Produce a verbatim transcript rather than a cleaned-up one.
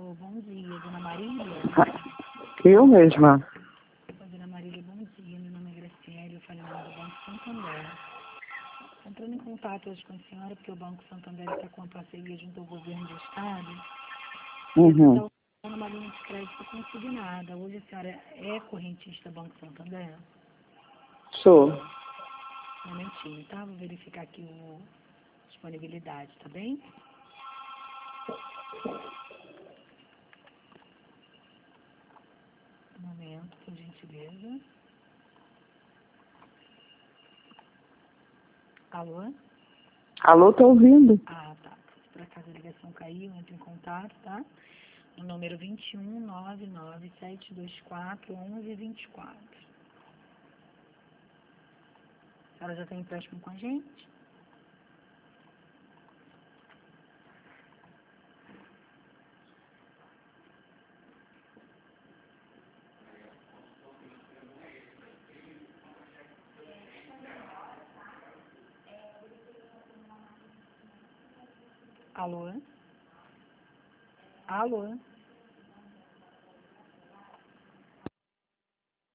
Alô, bom dia, dona Marília? Eu mesma. Oi, dona Marília, bom dia. Meu nome é Graciela, eu falo em nome do Banco Santander. Entrando em contato hoje com a senhora, porque o Banco Santander está com uma parceria junto ao governo do Estado. Uhum. E está usando uma linha de crédito consignada. Hoje a senhora é correntista Banco Santander? Sou. Um momentinho, tá? Vou verificar aqui a disponibilidade, tá bem? Um momento, por gentileza. Alô? Alô, tô ouvindo. Ah, tá. Se por acaso a ligação caiu, entre em contato, tá? No número vinte e um, nove nove sete dois quatro, onze vinte e quatro. A senhora já tem empréstimo com a gente? Alô? Alô?